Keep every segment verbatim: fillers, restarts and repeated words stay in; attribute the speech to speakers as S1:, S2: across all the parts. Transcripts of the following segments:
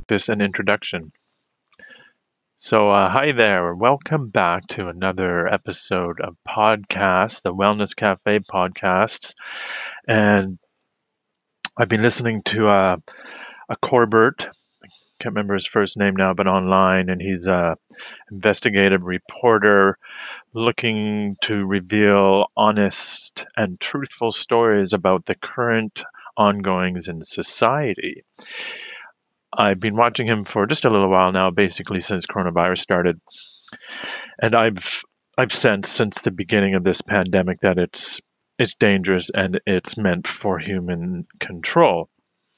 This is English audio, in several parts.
S1: this an introduction. So, uh, hi there. Welcome back to another episode of podcast, the Wellness Cafe podcasts. And I've been listening to uh, a Corbett, can't remember his first name now, but online, and he's a investigative reporter looking to reveal honest and truthful stories about the current ongoings in society. I've been watching him for just a little while now, basically since coronavirus started, and I've I've sensed since the beginning of this pandemic that it's it's dangerous and it's meant for human control.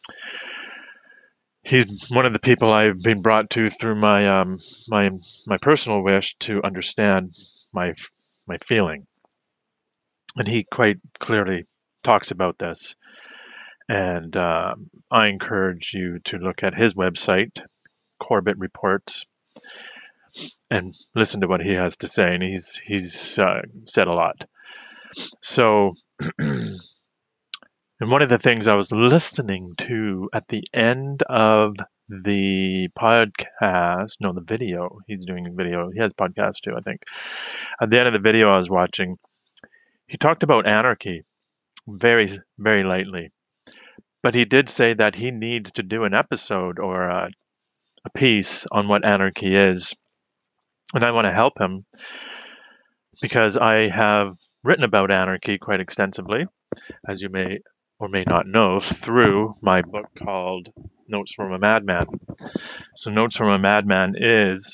S1: He's one of the people I've been brought to through my um, my my personal wish to understand my my feeling, and he quite clearly talks about this. And uh, I encourage you to look at his website, Corbett Reports, and listen to what he has to say. And he's he's uh, said a lot. So, and one of the things I was listening to at the end of the podcast, no, the video, he's doing a video, he has podcasts too, I think. At the end of the video I was watching, he talked about anarchy very, very lightly. But he did say that he needs to do an episode or a, a piece on what anarchy is. And I want to help him because I have written about anarchy quite extensively, as you may or may not know, through my book called Notes from a Madman. So, Notes from a Madman is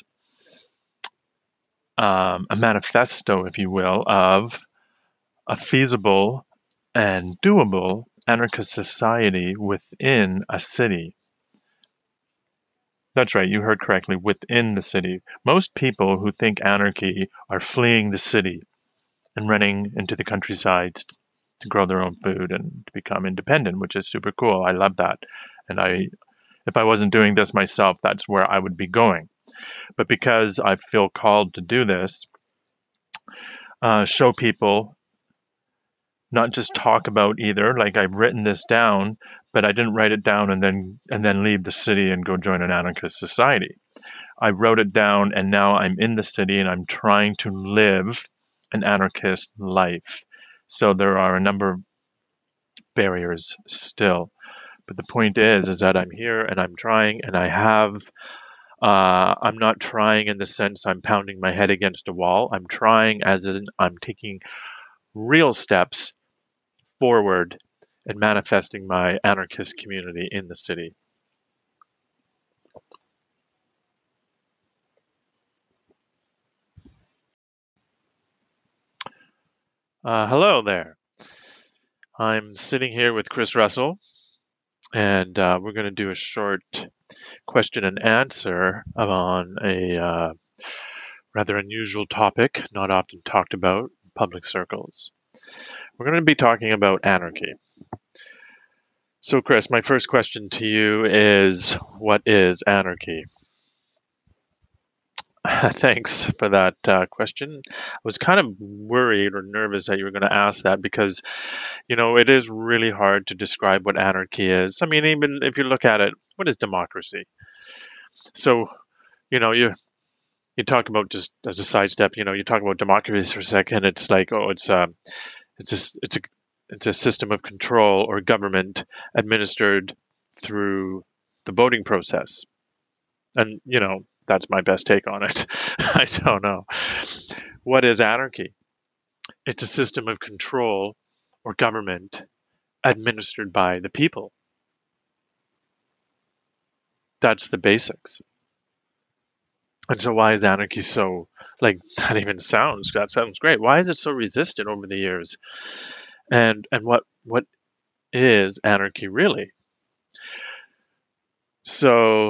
S1: um, a manifesto, if you will, of a feasible and doable anarchist society within a city. That's right, you heard correctly, within the city. Most people who think anarchy are fleeing the city and running into the countryside to grow their own food and to become independent, which is super cool. I love that. And I, if I wasn't doing this myself, that's where I would be going. But because I feel called to do this, uh, show people, not just talk about either, like I've written this down, but I didn't write it down and then and then leave the city and go join an anarchist society. I wrote it down and now I'm in the city and I'm trying to live an anarchist life. So there are a number of barriers still. But the point is, is that I'm here and I'm trying and I have, uh, I'm not trying in the sense I'm pounding my head against a wall. I'm trying as in I'm taking real steps forward and manifesting my anarchist community in the city. Uh, hello there. I'm sitting here with Chris Russell, and uh, we're going to do a short question and answer on a uh, rather unusual topic, not often talked about in public circles. We're going to be talking about anarchy. So, Chris, my first question to you is, what is anarchy? Thanks for that uh, question. I was kind of worried or nervous that you were going to ask that because, you know, it is really hard to describe what anarchy is. I mean, even if you look at it, what is democracy? So, you know, you you talk about, just as a sidestep, you know, you talk about democracy for a second. It's like, oh, it's a, it's a, it's a, it's a system of control or government administered through the voting process. And you know, that's my best take on it. I don't know. What is anarchy? It's a system of control or government administered by the people. That's the basics. And so why is anarchy so, like, that even sounds that sounds great. Why is it so resisted over the years? And and what what is anarchy really? So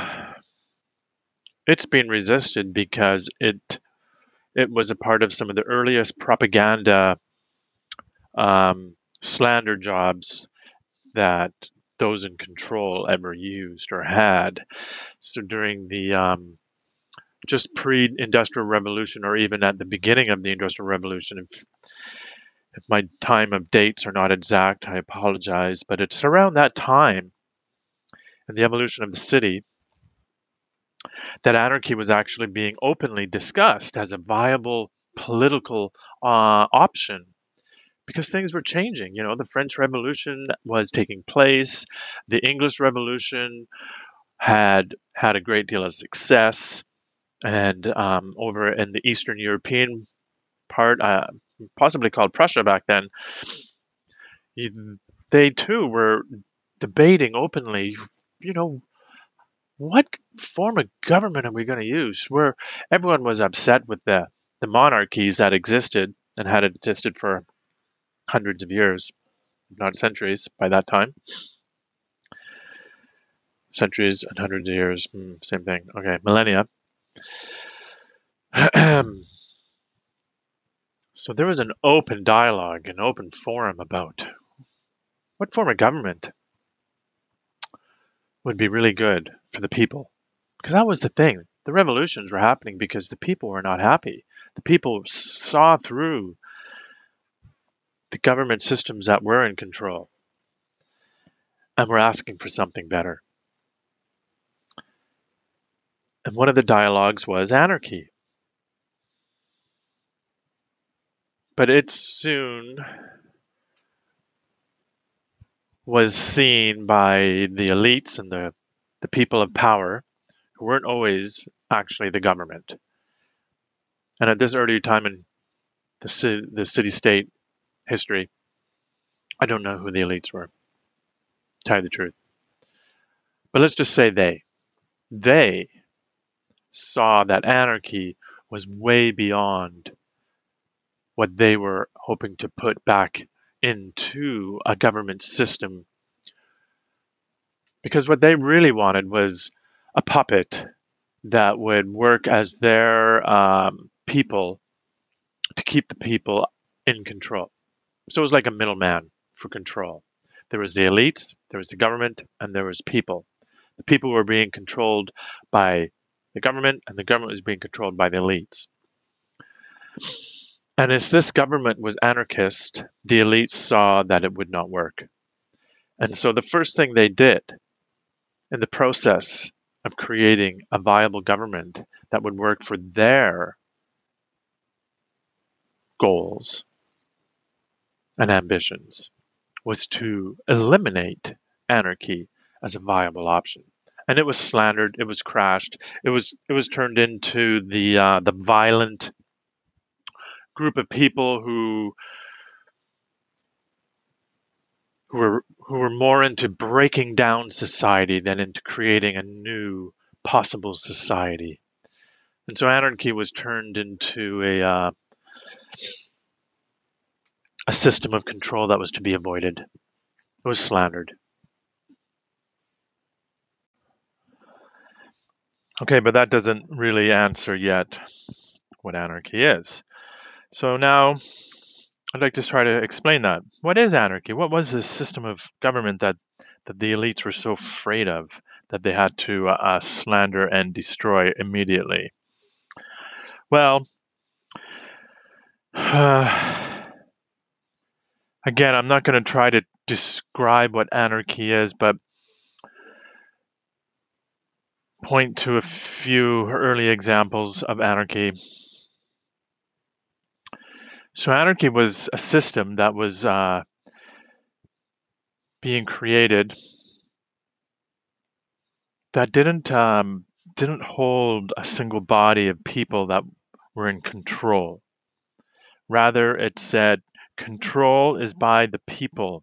S1: it's been resisted because it it was a part of some of the earliest propaganda um, slander jobs that those in control ever used or had. So during the um, just pre-industrial revolution, or even at the beginning of the industrial revolution, if, if my time of dates are not exact, I apologize, but it's around that time in the evolution of the city that anarchy was actually being openly discussed as a viable political uh, option because things were changing. You know, the French Revolution was taking place, the English Revolution had had a great deal of success, and um, over in the Eastern European part, uh, possibly called Prussia back then, you, they too were debating openly, you know, what form of government are we going to use? Where everyone was upset with the, the monarchies that existed and had existed for hundreds of years, if not centuries by that time. Centuries and hundreds of years, mm, same thing. Okay, millennia. So there was an open dialogue, an open forum about what form of government would be really good for the people. Because that was the thing. The revolutions were happening because the people were not happy. The people saw through the government systems that were in control and were asking for something better. And one of the dialogues was anarchy. But it soon was seen by the elites and the, the people of power who weren't always actually the government. And at this early time in the, the city-state history, I don't know who the elites were, to tell you the truth. But let's just say they. They saw that anarchy was way beyond what they were hoping to put back into a government system. Because what they really wanted was a puppet that would work as their um, people to keep the people in control. So it was like a middleman for control. There was the elites, there was the government, and there was people. The people were being controlled by the government, and the government was being controlled by the elites. And as this government was anarchist, the elites saw that it would not work. And so the first thing they did in the process of creating a viable government that would work for their goals and ambitions was to eliminate anarchy as a viable option. And it was slandered, it was crashed, it was it was turned into the uh, the violent group of people who who were who were more into breaking down society than into creating a new possible society. And so anarchy was turned into a uh, a system of control that was to be avoided. It was slandered. Okay, but that doesn't really answer yet what anarchy is. So now I'd like to try to explain that. What is anarchy? What was this system of government that, that the elites were so afraid of that they had to uh, slander and destroy immediately? Well, uh, again, I'm not going to try to describe what anarchy is, but point to a few early examples of anarchy. So, anarchy was a system that was uh, being created that didn't um, didn't hold a single body of people that were in control. Rather, it said control is by the people,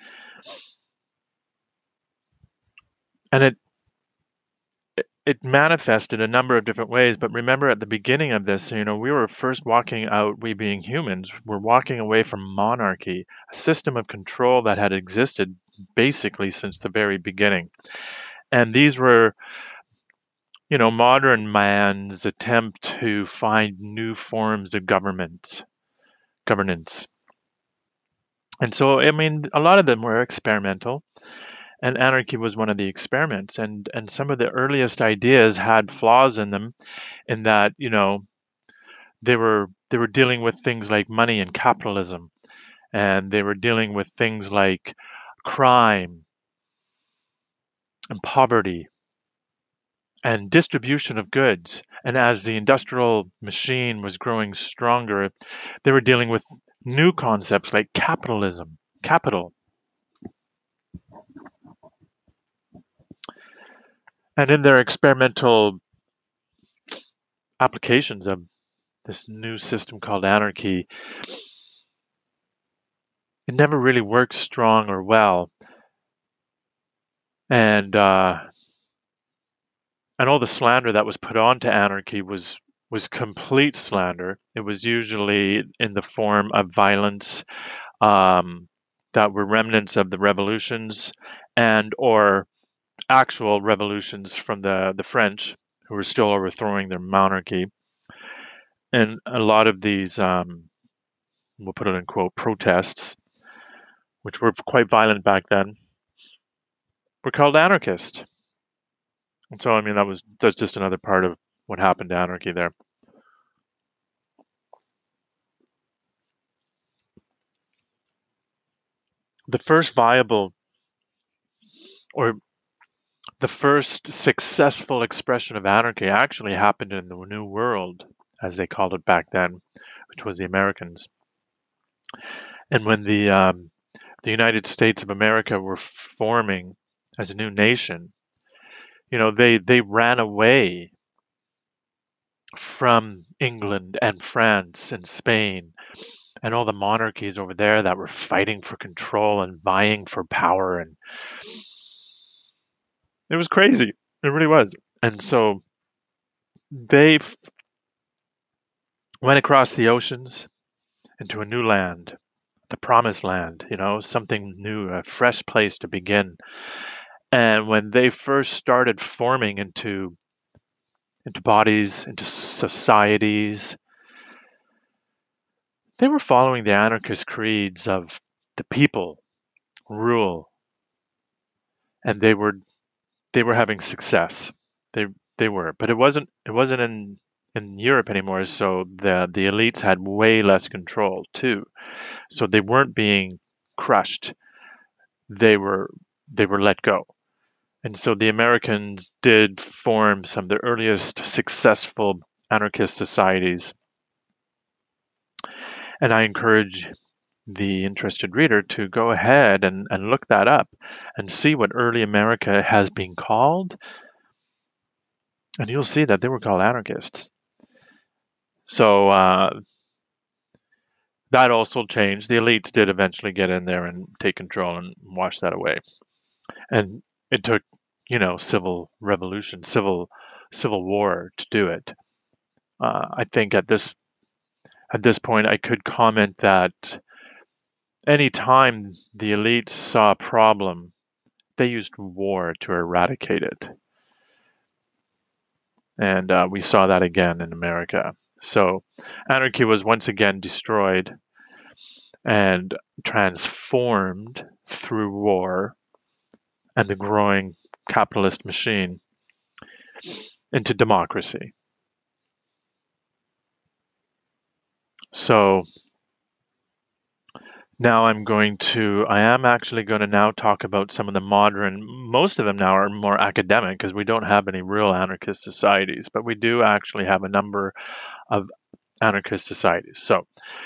S1: and it it manifested a number of different ways. But remember, at the beginning of this, you know, we were first walking out. We being humans, we're walking away from monarchy, a system of control that had existed basically since the very beginning, and these were you know, modern man's attempt to find new forms of government, governance. And so, I mean, a lot of them were experimental, and anarchy was one of the experiments. And and some of the earliest ideas had flaws in them, in that you know they were they were dealing with things like money and capitalism, and they were dealing with things like crime and poverty. and distribution of goods. And as the industrial machine was growing stronger, they were dealing with new concepts like capitalism, capital. And in their experimental applications of this new system called anarchy, it never really worked strong or well. And uh, and all the slander that was put onto anarchy was was complete slander. It was usually in the form of violence um, that were remnants of the revolutions and or actual revolutions from the, the French who were still overthrowing their monarchy. And a lot of these, um, we'll put it in quote, protests, which were quite violent back then, were called anarchist. And so, I mean, that was that's just another part of what happened to anarchy there. The first viable or the first successful expression of anarchy actually happened in the New World, as they called it back then, which was the Americans. And when the um, the United States of America were forming as a new nation, you know, they they ran away from England and France and Spain and all the monarchies over there that were fighting for control and vying for power, and it was crazy. It really was. And so they f- went across the oceans into a new land, the promised land, you know, something new, a fresh place to begin. And when they first started forming into into bodies, into societies, they were following the anarchist creeds of the people rule, and they were they were having success. They they were, but it wasn't it wasn't in in Europe anymore. So the the elites had way less control too. So they weren't being crushed. They were they were let go. And so the Americans did form some of the earliest successful anarchist societies. And I encourage the interested reader to go ahead and, and look that up and see what early America has been called. And you'll see that they were called anarchists. So uh, that also changed. The elites did eventually get in there and take control and wash that away. And it took, you know, civil revolution, civil civil war to do it. Uh, I think at this at this point, I could comment that anytime the elites saw a problem, they used war to eradicate it. And uh, we saw that again in America. So anarchy was once again destroyed and transformed through war and the growing capitalist machine into democracy. So now I'm going to, I am actually going to now talk about some of the modern, most of them now are more academic because we don't have any real anarchist societies, but we do actually have a number of anarchist societies. So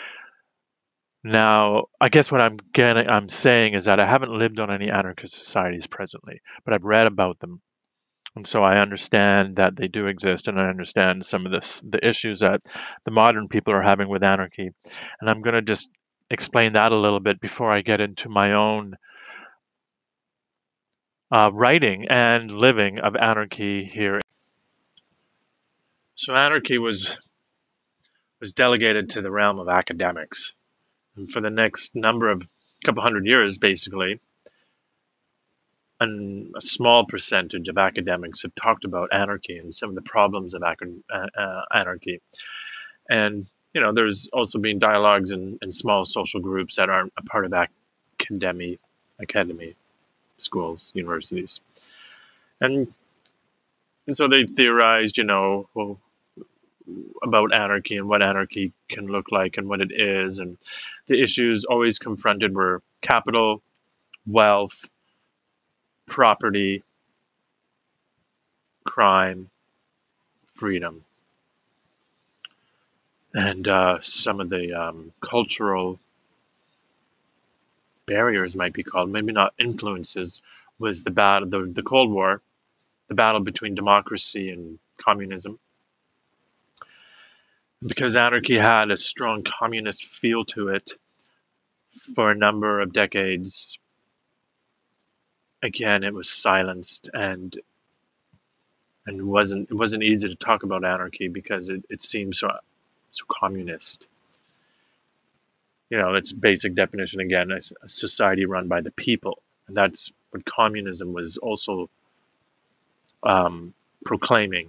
S1: now, I guess what I'm getting, I'm saying is that I haven't lived on any anarchist societies presently, but I've read about them, and so I understand that they do exist, and I understand some of this, the issues that the modern people are having with anarchy, and I'm going to just explain that a little bit before I get into my own uh, writing and living of anarchy here. So anarchy was was delegated to the realm of academics, and for the next number of couple hundred years, basically and a small percentage of academics have talked about anarchy and some of the problems of ac- uh, uh, anarchy. And, you know, there's also been dialogues in, in small social groups that aren't a part of academy, academy schools, universities. And, and so they theorized, you know, well, about anarchy and what anarchy can look like and what it is. And the issues always confronted were capital, wealth, property, crime, freedom. And uh, some of the um, cultural barriers might be called, maybe not influences, was the battle, the, the Cold War, the battle between democracy and communism. Because anarchy had a strong communist feel to it for a number of decades, again, it was silenced, and and wasn't it wasn't easy to talk about anarchy because it, it seemed so so communist. You know, its basic definition again is a society run by the people, and that's what communism was also um, proclaiming.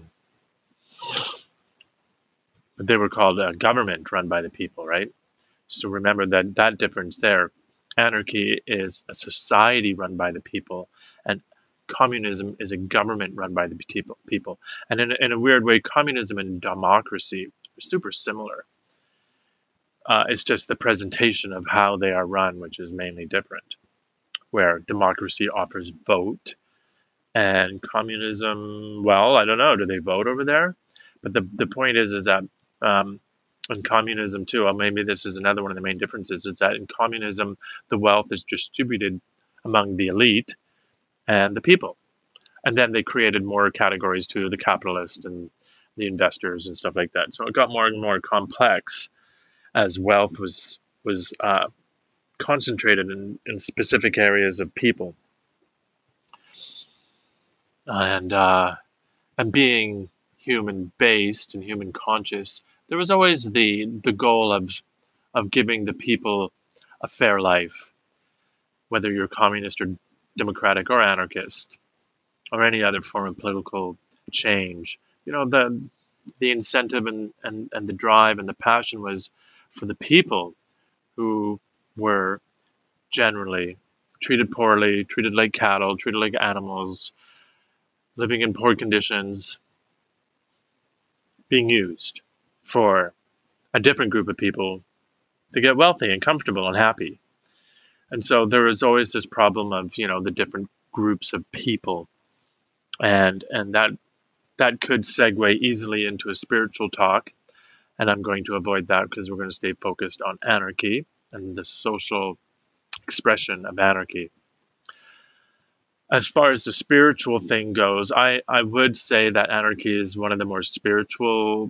S1: But they were called a government run by the people, right? So remember that that difference there. Anarchy is a society run by the people, and communism is a government run by the people. People, and in, in a weird way, communism and democracy are super similar. Uh, it's just the presentation of how they are run, which is mainly different. Where democracy offers vote, and communism, well, I don't know, do they vote over there? But the the point is, is that um, in communism too, well, maybe this is another one of the main differences, is that in communism, the wealth is distributed among the elite and the people. And then they created more categories too, the capitalists and the investors and stuff like that. So it got more and more complex as wealth was was uh, concentrated in, in specific areas of people. And uh, and being human based and human conscious, there was always the the goal of of giving the people a fair life, whether you're communist or democratic or anarchist or any other form of political change. You know, the the incentive and, and, and the drive and the passion was for the people who were generally treated poorly, treated like cattle, treated like animals, living in poor conditions, being used for a different group of people to get wealthy and comfortable and happy. And so there was always this problem of, you know, the different groups of people. And and that that could segue easily into a spiritual talk. And I'm going to avoid that because we're going to stay focused on anarchy and the social expression of anarchy. As far as the spiritual thing goes, I, I would say that anarchy is one of the more spiritual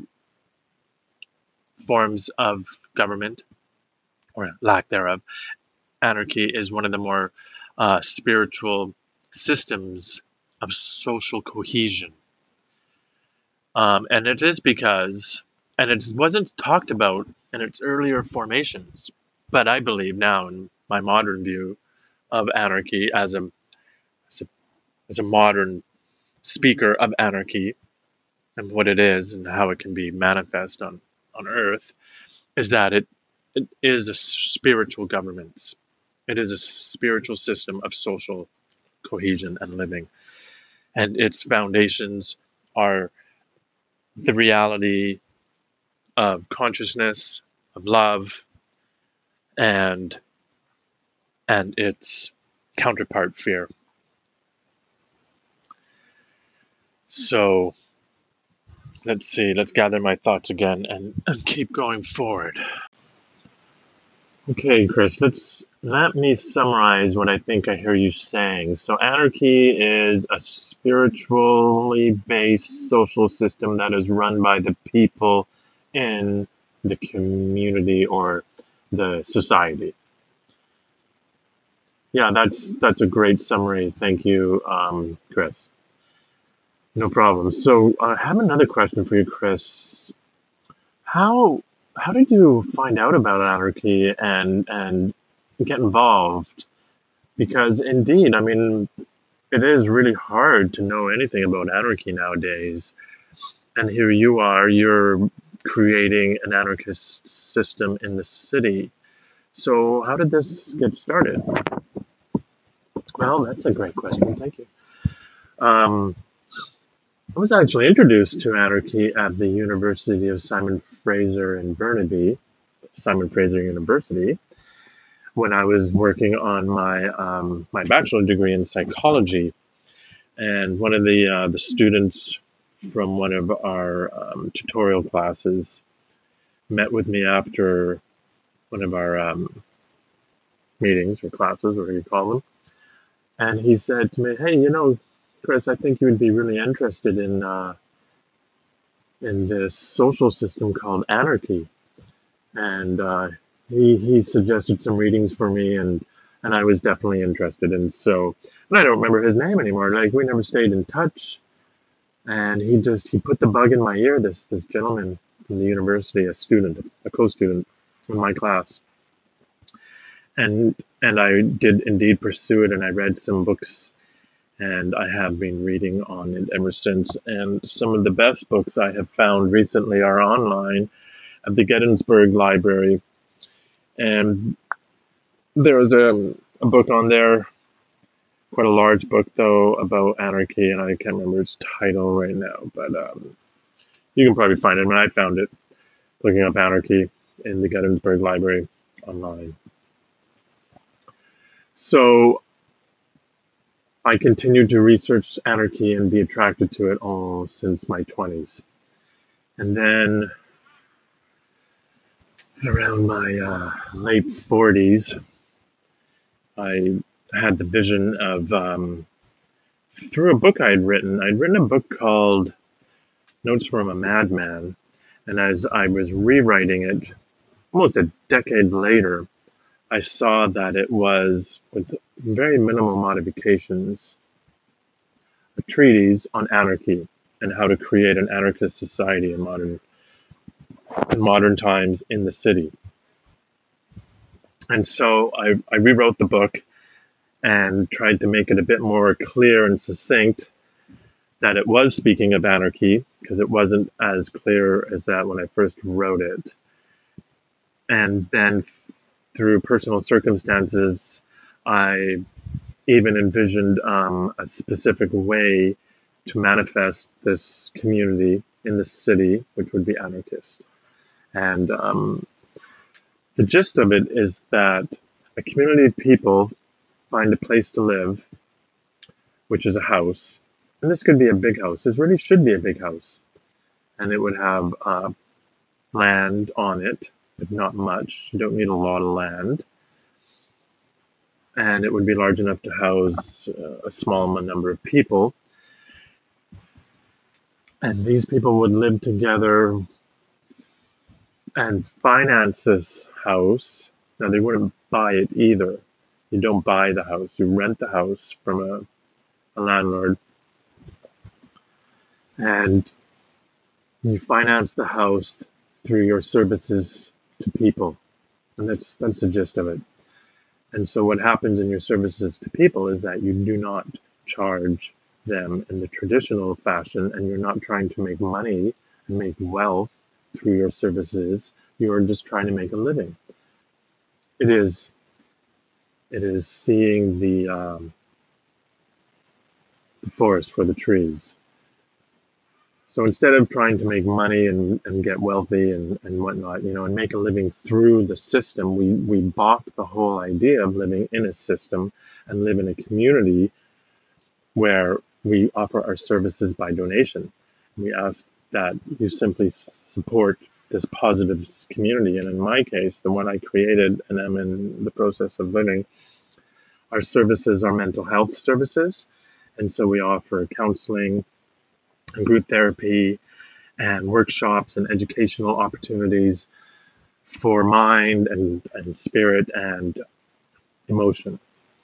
S1: forms of government, or lack thereof. Anarchy is one of the more uh, spiritual systems of social cohesion. Um, and it is because, and it wasn't talked about in its earlier formations, but I believe now in my modern view of anarchy as a as a, as a modern speaker of anarchy and what it is and how it can be manifest on, on earth, is that it, it is a spiritual government. It is a spiritual system of social cohesion and living. And its foundations are the reality of consciousness, of love, and and its counterpart, fear. So let's see, let's gather my thoughts again and, and keep going forward. Okay, Chris, let's let me summarize what I think I hear you saying. So anarchy is a spiritually based social system that is run by the people in the community or the society. Yeah, that's that's a great summary. Thank you, um, Chris. No problem. So I have another question for you, Chris. How how did you find out about anarchy and and get involved? Because indeed, I mean, it is really hard to know anything about anarchy nowadays. And here you are, you're creating an anarchist system in the city. So how did this get started? Well, that's a great question. Thank you. Um, I was actually introduced to anarchy at the University of Simon Fraser in Burnaby, Simon Fraser University, when I was working on my um, my bachelor degree in psychology. And one of the uh, the students from one of our um, tutorial classes met with me after one of our um, meetings or classes, whatever you call them, and he said to me, "Hey, you know, Chris, I think you would be really interested in uh, in this social system called anarchy." And uh, he he suggested some readings for me, and and I was definitely interested. And so, and I don't remember his name anymore. Like, we never stayed in touch. And he just he put the bug in my ear. This this gentleman from the university, a student, a co-student in my class, and and I did indeed pursue it. And I read some books, and I have been reading on it ever since. And some of the best books I have found recently are online at the Gettysburg Library. And there was a, a book on there, quite a large book though, about anarchy, and I can't remember its title right now, but um, you can probably find it. When I found it, looking up anarchy in the Gettysburg Library online. So I continued to research anarchy and be attracted to it all since my twenties. And then around my uh, late forties, I had the vision of, um, through a book I'd written, I'd written a book called Notes from a Madman. And as I was rewriting it, almost a decade later, I saw that it was, with very minimal modifications, a treatise on anarchy and how to create an anarchist society in modern in modern times in the city. And so I, I rewrote the book and tried to make it a bit more clear and succinct that it was speaking of anarchy, because it wasn't as clear as that when I first wrote it. And then through personal circumstances, I even envisioned um, a specific way to manifest this community in the city, which would be anarchist. And um, the gist of it is that a community of people find a place to live, which is a house. And this could be a big house. This really should be a big house. And it would have uh, land on it, but not much. You don't need a lot of land. And it would be large enough to house uh, a small number of people. And these people would live together and finance this house. Now, they wouldn't buy it either. You don't buy the house. You rent the house from a, a landlord. And you finance the house through your services to people. And that's that's the gist of it. And so what happens in your services to people is that you do not charge them in the traditional fashion, and you're not trying to make money and make wealth through your services. You're just trying to make a living. It is it is seeing the um, the forest for the trees. So instead of trying to make money and, and get wealthy and, and whatnot, you know, and make a living through the system, we, we balk the whole idea of living in a system and live in a community where we offer our services by donation. We ask that you simply support this positive community. And in my case, the one I created and I'm in the process of living, our services are mental health services. And so we offer counseling, and group therapy, and workshops and educational opportunities for mind and, and spirit and emotion.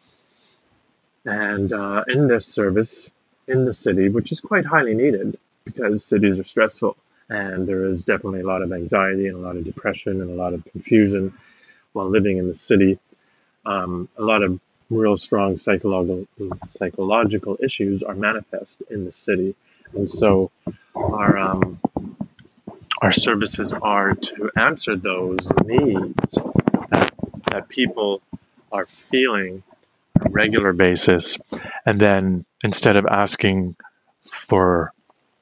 S1: And uh, in this service in the city, which is quite highly needed because cities are stressful and there is definitely a lot of anxiety and a lot of depression and a lot of confusion while living in the city, um, a lot of real strong psychological psychological issues are manifest in the city. And so our um, our services are to answer those needs that, that people are feeling on a regular basis. And then instead of asking for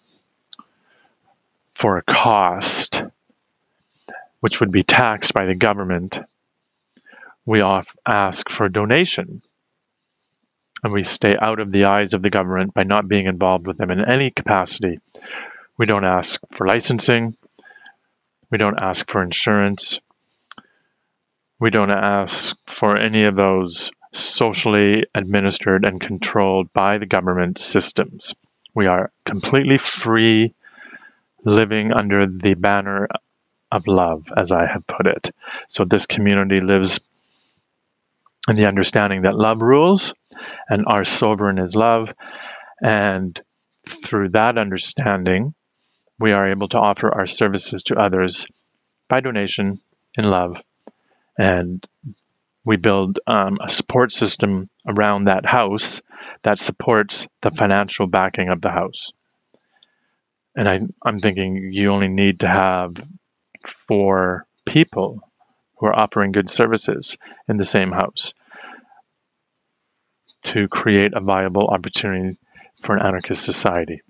S1: for a cost, which would be taxed by the government, we off ask for a donation. and we stay out of the eyes of the government by not being involved with them in any capacity. We don't ask for licensing. We don't ask for insurance. We don't ask for any of those socially administered and controlled by the government systems. We are completely free, living under the banner of love, as I have put it. So this community lives in the understanding that love rules and our sovereign is love. And through that understanding, we are able to offer our services to others by donation in love. And we build um, a support system around that house that supports the financial backing of the house. And I, I'm thinking you only need to have four people who are offering good services in the same house to create a viable opportunity for an anarchist society.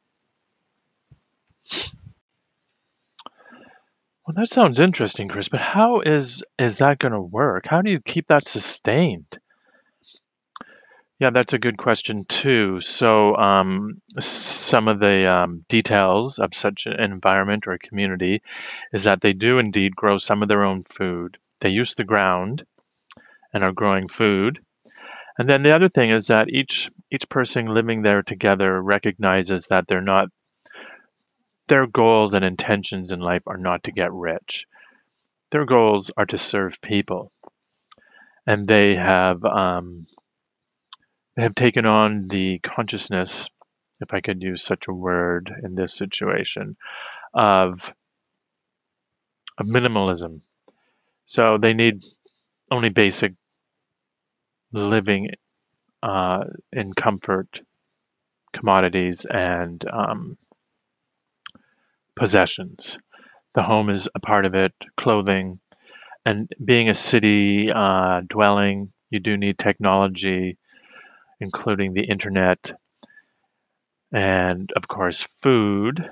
S1: Well, that sounds interesting, Chris, but how is is that going to work? How do you keep that sustained? Yeah, that's a good question too. So, um, some of the um, details of such an environment or a community is that they do indeed grow some of their own food. They use the ground and are growing food. And then the other thing is that each each person living there together recognizes that they're not their goals and intentions in life are not to get rich. Their goals are to serve people, and they have um, they have taken on the consciousness, if I could use such a word in this situation, of, of minimalism. So they need only basic living uh, in comfort, commodities, and um, possessions. The home is a part of it, clothing, and being a city uh, dwelling, you do need technology, including the internet, and of course, food.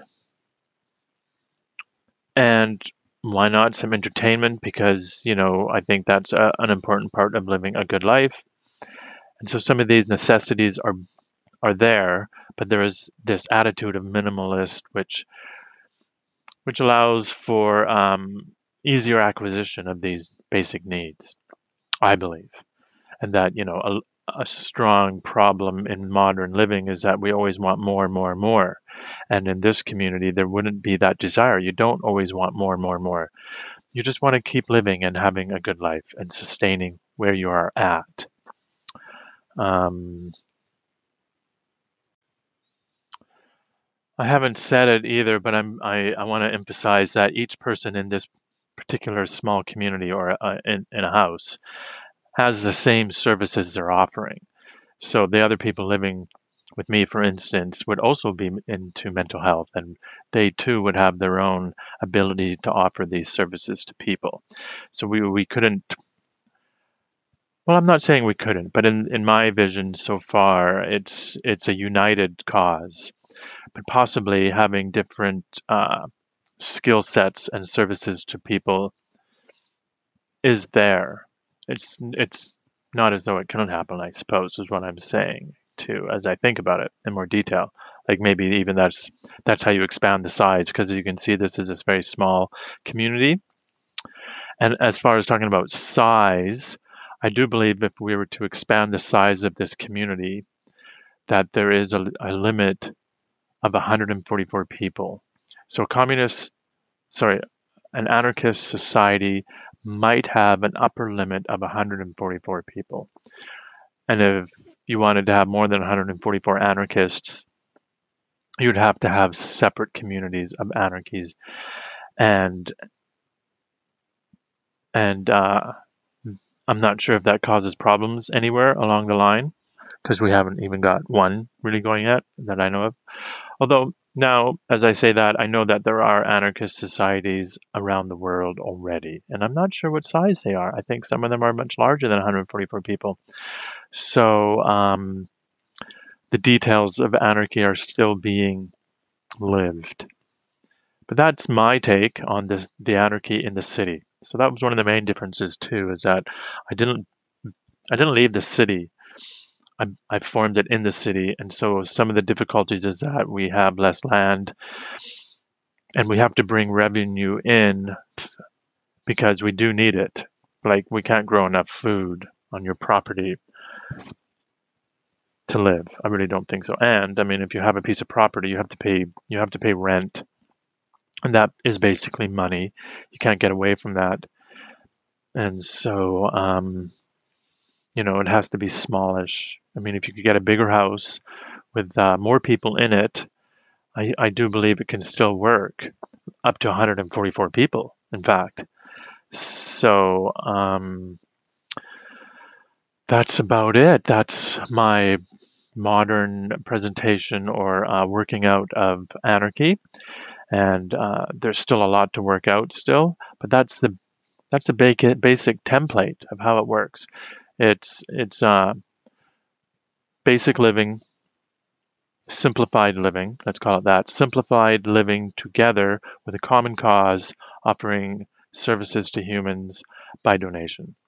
S1: And why not some entertainment? Because, you know, I think that's a, an important part of living a good life. And so some of these necessities are are there, but there is this attitude of minimalist, which which allows for um, easier acquisition of these basic needs, I believe. And that, you know, a, a strong problem in modern living is that we always want more and more and more. And in this community, there wouldn't be that desire. You don't always want more and more and more. You just want to keep living and having a good life and sustaining where you are at. Um, I haven't said it either, but I'm, I, I want to emphasize that each person in this particular small community or uh, in, in a house has the same services they're offering. So the other people living with me, for instance, would also be into mental health, and they too would have their own ability to offer these services to people. So we we couldn't. Well, I'm not saying we couldn't, but in in my vision so far, it's it's a united cause. But possibly having different uh, skill sets and services to people is there. It's it's not as though it couldn't happen, I suppose, is what I'm saying too, as I think about it in more detail. Like maybe even that's that's how you expand the size, because you can see this is this very small community. And as far as talking about size, I do believe if we were to expand the size of this community, that there is a, a limit of one hundred forty-four people. So communists, sorry, an anarchist society might have an upper limit of one hundred forty-four people. And if you wanted to have more than one hundred forty-four anarchists, you'd have to have separate communities of anarchies. And and uh, I'm not sure if that causes problems anywhere along the line, because we haven't even got one really going yet that I know of. Although now, as I say that, I know that there are anarchist societies around the world already, and I'm not sure what size they are. I think some of them are much larger than one hundred forty-four people. So um, the details of anarchy are still being lived. But that's my take on this, the anarchy in the city. So that was one of the main differences too, is that I didn't I didn't leave the city. I, I formed it in the city, and so some of the difficulties is that we have less land, and we have to bring revenue in because we do need it. Like we can't grow enough food on your property to live. I really don't think so. And I mean, if you have a piece of property, you have to pay you have to pay rent, and that is basically money. You can't get away from that. And so, um, you know, it has to be smallish. I mean, if you could get a bigger house with uh, more people in it, I, I do believe it can still work up to one hundred forty-four people, in fact. So um, that's about it. That's my modern presentation or uh, working out of anarchy. And uh, there's still a lot to work out still, but that's the that's the basic basic template of how it works. It's it's uh, basic living, simplified living, let's call it that, simplified living together with a common cause, offering services to humans by donation.